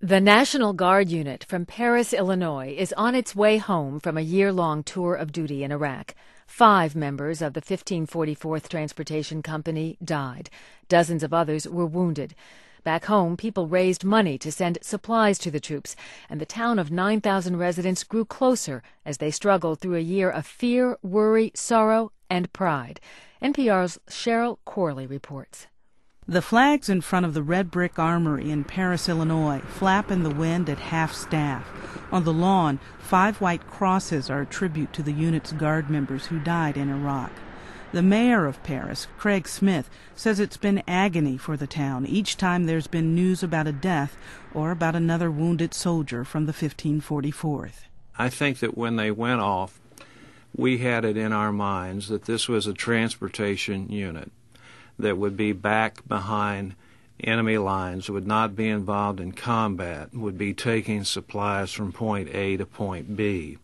The National Guard unit from Paris, Illinois, is on its way home from a year-long tour of duty in Iraq. 5 members of the 1544th Transportation Company died. Dozens of others were wounded. Back home, people raised money to send supplies to the troops, and the town of 9,000 residents grew closer as they struggled through a year of fear, worry, sorrow, and pride. NPR's Cheryl Corley reports. The flags in front of the Red Brick Armory in Paris, Illinois, flap in the wind at half-staff. On the lawn, 5 white crosses are a tribute to the unit's Guard members who died in Iraq. The mayor of Paris, Craig Smith, says it's been agony for the town each time there's been news about a death or about another wounded soldier from the 1544th. I think that when they went off, we had it in our minds that this was a transportation unit that would be back behind enemy lines, would not be involved in combat, would be taking supplies from point A to point B.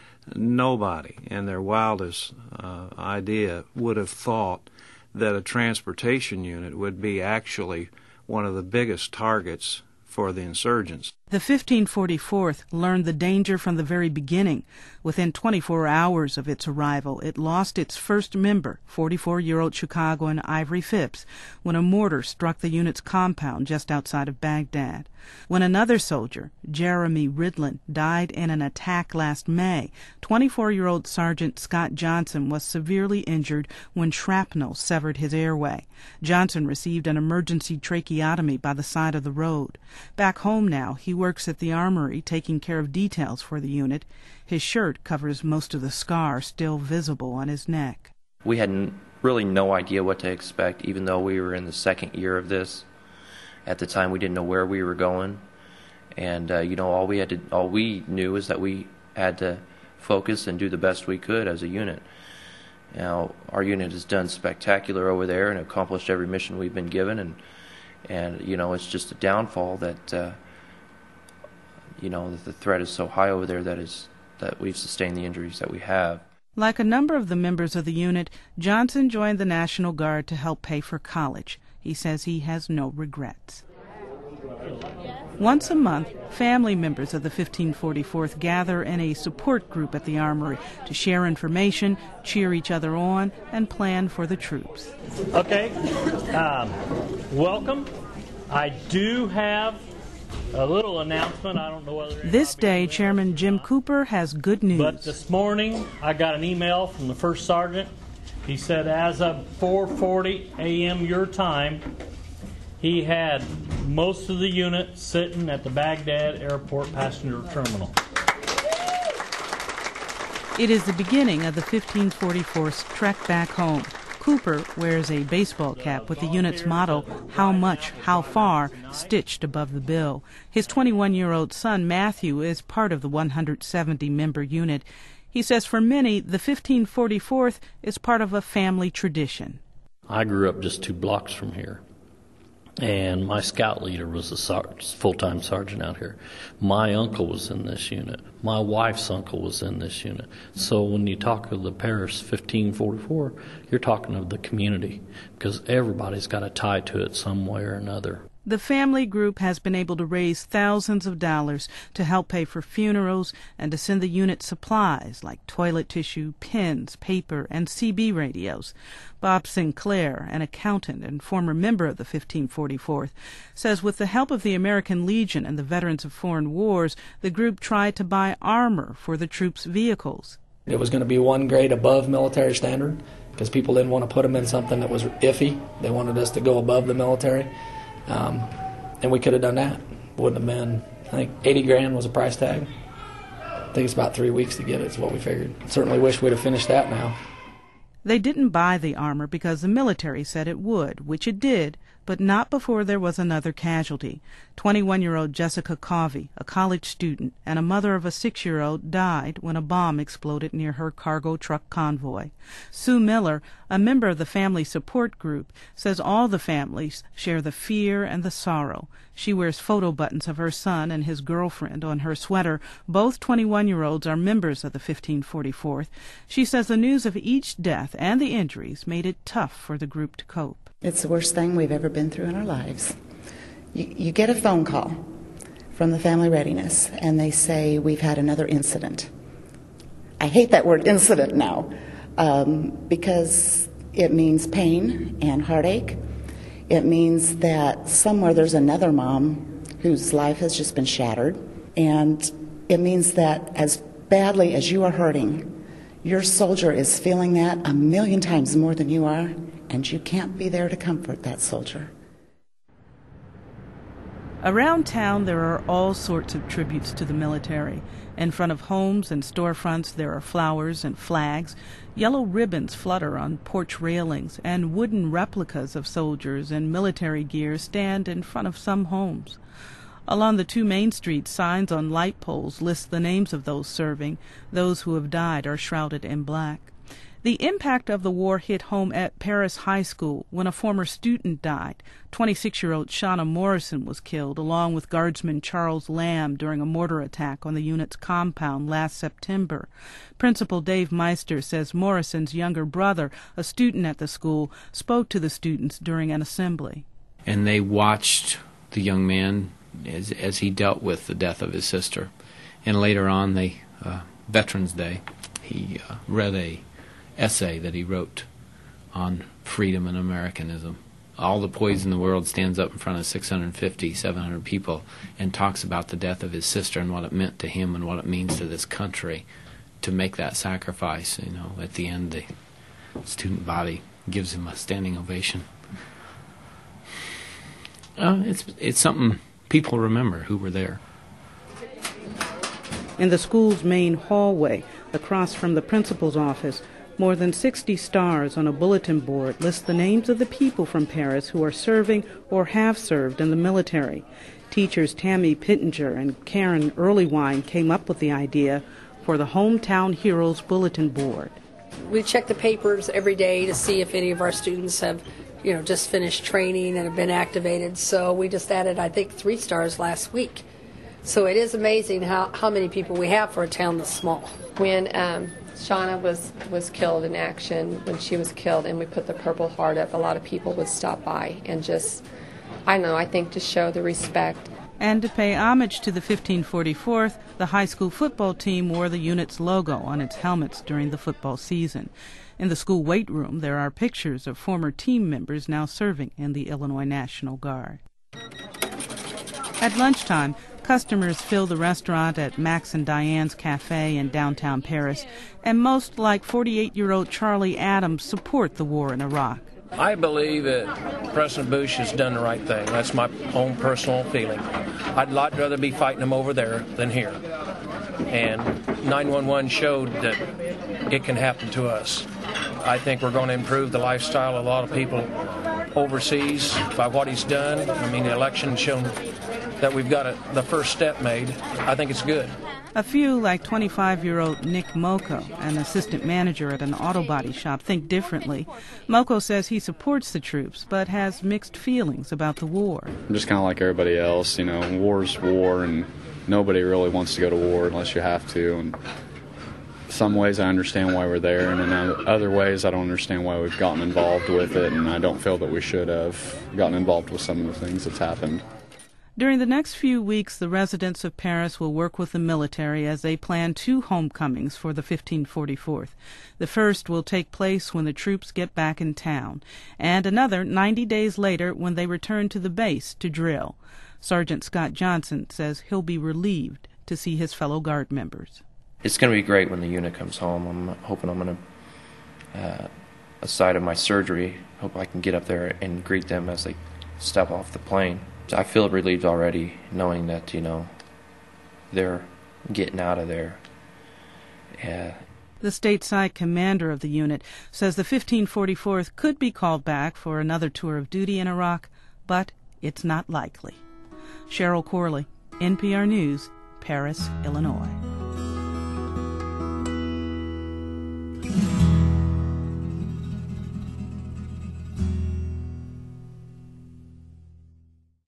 Nobody in their wildest idea would have thought that a transportation unit would be actually one of the biggest targets for the insurgents. The 1544th learned the danger from the very beginning. Within 24 hours of its arrival, it lost its first member, 44-year-old Chicagoan Ivory Phipps, when a mortar struck the unit's compound just outside of Baghdad. When another soldier, Jeremy Ridlin, died in an attack last May, 24-year-old Sergeant Scott Johnson was severely injured when shrapnel severed his airway. Johnson received an emergency tracheotomy by the side of the road. Back home now, he works at the armory taking care of details for the unit. His shirt covers most of the scar still visible on his neck. We had really no idea what to expect, even though we were in the second year of this. At the time, we didn't know where we were going, and all we knew is that we had to focus and do the best we could as a unit. Now, our unit has done spectacular over there and accomplished every mission we've been given, and it's just a downfall that that the threat is so high over there that we've sustained the injuries that we have. Like a number of the members of the unit, Johnson joined the National Guard to help pay for college. He says he has no regrets. Once a month, family members of the 1544th gather in a support group at the armory to share information, cheer each other on, and plan for the troops. Okay, welcome. I do have a little announcement. I don't know whether... This day, Chairman Jim Cooper has good news. But this morning, I got an email from the first sergeant. He said as of 4:40 a.m. your time, he had most of the unit sitting at the Baghdad Airport passenger terminal. It is the beginning of the 1544th's trek back home. Cooper wears a baseball cap with the unit's motto, "How much, how far," stitched above the bill. His 21-year-old son, Matthew, is part of the 170-member unit. He says for many, the 1544th is part of a family tradition. I grew up just 2 blocks from here, and my scout leader was a full-time sergeant out here. My uncle was in this unit. My wife's uncle was in this unit. So when you talk of the Paris 1544, you're talking of the community, because everybody's got a tie to it some way or another. The family group has been able to raise thousands of dollars to help pay for funerals and to send the unit supplies like toilet tissue, pens, paper, and CB radios. Bob Sinclair, an accountant and former member of the 1544th, says with the help of the American Legion and the Veterans of Foreign Wars, the group tried to buy armor for the troops' vehicles. It was going to be 1 grade above military standard because people didn't want to put them in something that was iffy. They wanted us to go above the military. And we could have done that. Wouldn't have been, I think 80 grand was a price tag. I think it's about 3 weeks to get it, is what we figured. Certainly wish we'd have finished that now. They didn't buy the armor because the military said it would, which it did, but not before there was another casualty. 21-year-old Jessica Covey, a college student and a mother of a 6-year-old, died when a bomb exploded near her cargo truck convoy. Sue Miller, a member of the family support group, says all the families share the fear and the sorrow. She wears photo buttons of her son and his girlfriend on her sweater. Both 21-year-olds are members of the 1544th. She says the news of each death and the injuries made it tough for the group to cope. It's the worst thing we've ever been through in our lives. You get a phone call from the Family Readiness, and they say we've had another incident. I hate that word incident now because it means pain and heartache. It means that somewhere there's another mom whose life has just been shattered, and it means that as badly as you are hurting, your soldier is feeling that 1,000,000 times more than you are, and you can't be there to comfort that soldier. Around town, there are all sorts of tributes to the military. In front of homes and storefronts, there are flowers and flags. Yellow ribbons flutter on porch railings, and wooden replicas of soldiers in military gear stand in front of some homes. Along the two main streets, signs on light poles list the names of those serving. Those who have died are shrouded in black. The impact of the war hit home at Paris High School when a former student died. 26-year-old Shauna Morrison was killed, along with Guardsman Charles Lamb, during a mortar attack on the unit's compound last September. Principal Dave Meister says Morrison's younger brother, a student at the school, spoke to the students during an assembly. And they watched the young man as he dealt with the death of his sister. And later on, Veterans Day, he read a essay that he wrote on freedom and Americanism. All the poison in the world stands up in front of 650, 700 people and talks about the death of his sister and what it meant to him and what it means to this country to make that sacrifice. You know, at the end, the student body gives him a standing ovation. It's something people remember who were there. In the school's main hallway, across from the principal's office, more than 60 stars on a bulletin board list the names of the people from Paris who are serving or have served in the military. Teachers Tammy Pittenger and Karen Earlywine came up with the idea for the Hometown Heroes Bulletin Board. We check the papers every day to see if any of our students have, just finished training and have been activated. So we just added, I think, 3 stars last week. So it is amazing how many people we have for a town this small. When Shauna was killed in action, when she was killed, and we put the Purple Heart up, a lot of people would stop by and just, I think to show the respect. And to pay homage to the 1544th, the high school football team wore the unit's logo on its helmets during the football season. In the school weight room, there are pictures of former team members now serving in the Illinois National Guard. At lunchtime, customers fill the restaurant at Max and Diane's Cafe in downtown Paris, and most, like 48-year-old Charlie Adams, support the war in Iraq. I believe that President Bush has done the right thing. That's my own personal feeling. I'd a lot rather be fighting them over there than here. And 911 showed that it can happen to us. I think we're going to improve the lifestyle of a lot of people overseas by what he's done. I mean, the election shown that we've got the first step made. I think it's good. A few, like 25-year-old Nick Moko, an assistant manager at an auto body shop, think differently. Moko says he supports the troops, but has mixed feelings about the war. I'm just kind of like everybody else, war's war, and nobody really wants to go to war unless you have to. And some ways I understand why we're there, and in other ways I don't understand why we've gotten involved with it, and I don't feel that we should have gotten involved with some of the things that's happened. During the next few weeks, the residents of Paris will work with the military as they plan 2 homecomings for the 1544th. The first will take place when the troops get back in town, and another 90 days later when they return to the base to drill. Sergeant Scott Johnson says he'll be relieved to see his fellow Guard members. It's going to be great when the unit comes home. I'm hoping I'm going to, aside of my surgery, hope I can get up there and greet them as they step off the plane. I feel relieved already knowing that, they're getting out of there. The stateside commander of the unit says the 1544th could be called back for another tour of duty in Iraq, but it's not likely. Cheryl Corley, NPR News, Paris, Illinois.